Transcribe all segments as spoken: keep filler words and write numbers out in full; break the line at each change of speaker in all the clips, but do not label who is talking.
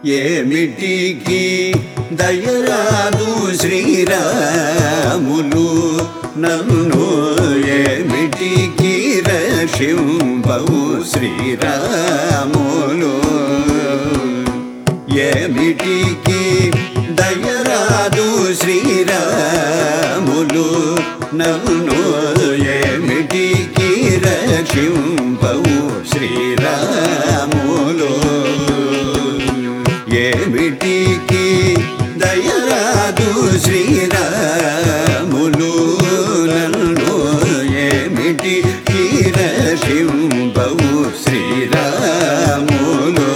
ఏమిటికి దయరాదు శ్రీరాములు నన్ను ఏమిటికి రక్షింపవు శ్రీరాములు ఏమిటికి దయరాదు శ్రీరాములు నన్ను ఏమిటికి రక్షింపవు శ్రీరాములు ఏమిటికి దయరాదు శ్రీరాములు నన్ను ఏమిటికి రక్షింపవు శ్రీరాములు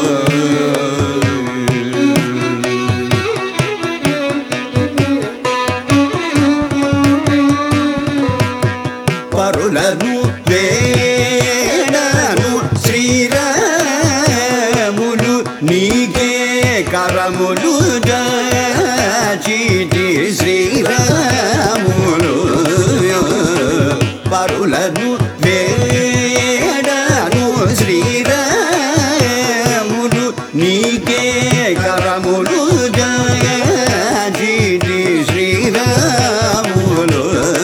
పరులను వేడను శ్రీరాములు నీకే కరములు దాచితి శ్రీరాములు పరులను వేడను శ్రీరాములు నీకే కరములు దాచితి శ్రీరాములు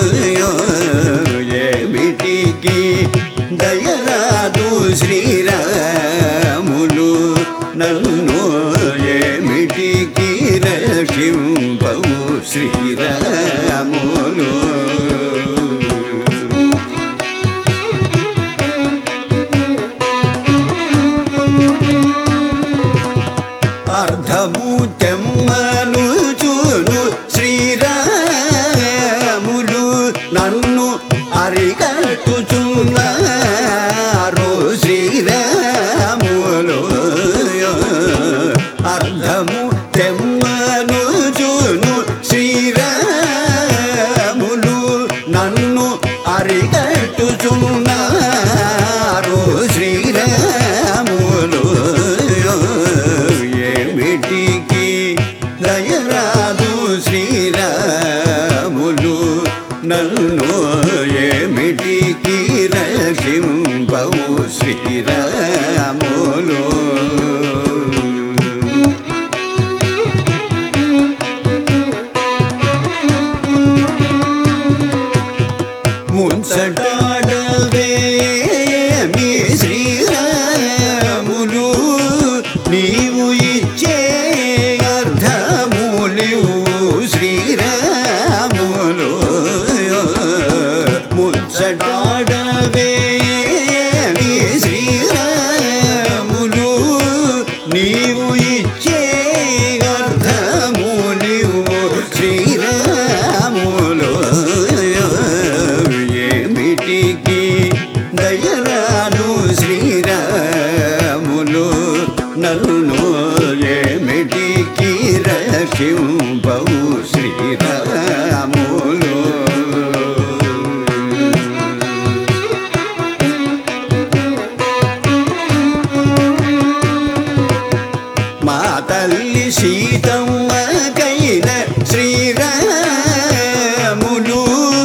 ఏమిటికి దయరాదు శ్రీరాములు నన్ను ఏమిటికి రక్షింపవు శ్రీరాములు అర్ధము తెమ్మను చూను శ్రీరాములు నన్ను అరికట్టుచున్నారు శ్రీరాములు అర్ధము తెమ్మను చూను శ్రీరాములు నన్ను అరికట్టుచున్నారు శ్రీరాములు ఏమిటికి దయరాదు శ్రీరాములు నన్ను ఏమిటికి రక్షింపవు శ్రీరాములు ముంచటాడవేమి శ్రీరాములు నీవు ఇచ్చే అర్ధములివు శ్రీరాములు ముంచటాడవేమి శ్రీరాములు నీవు ఇచ్చే అర్ధములివు శ్రీరాములు ఏమిటికి దయరాదు శ్రీరాములు నన్ను ఏమిటికి రక్షింపవు శ్రీరాములు మా తల్లి సీతమ్మకైన శ్రీరాములు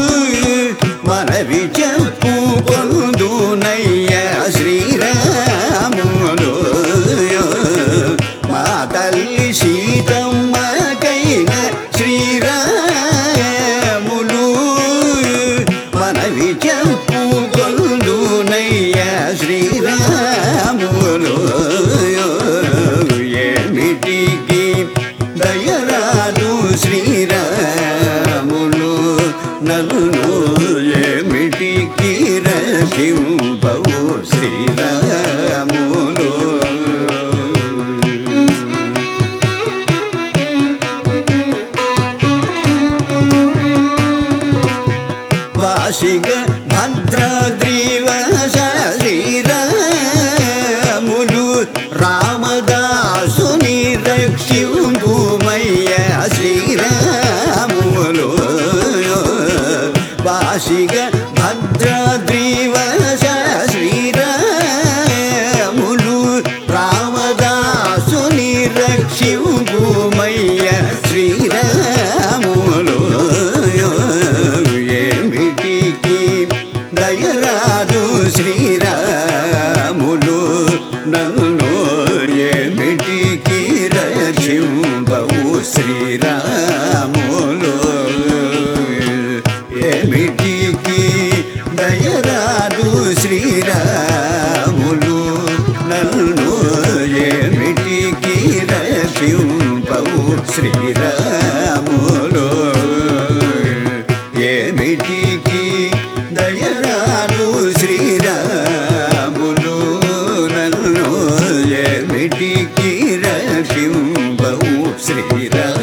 మనవి చెప్పు పొందునయ్యా శ్రీరాములు మా తల్లి సీతమ్మకైన శ్రీరాములు మనవి చెప్పు పొందునయ్యా శ్రీరాములు ఏమిటికి దయరాదు శ్రీరాములు నన్ను ఏమిటికి రక్షింపవు శ్రీరాములు వాసిగ భద్రాద్రివశ శ్రీరాములు రామదాసుని రక్షింపుమయ్య శ్రీరాములు వాసిగ భద్రాద్రివశ ఏమిటికి దయరాదు శ్రీరాములు నన్ను ఏమిటికి రక్షింపవు శ్రీరాములు ఏమిటికి దయరాదు శ్రీరాములు నన్ను ఏమిటికి రక్షింపవు శ్రీరాములు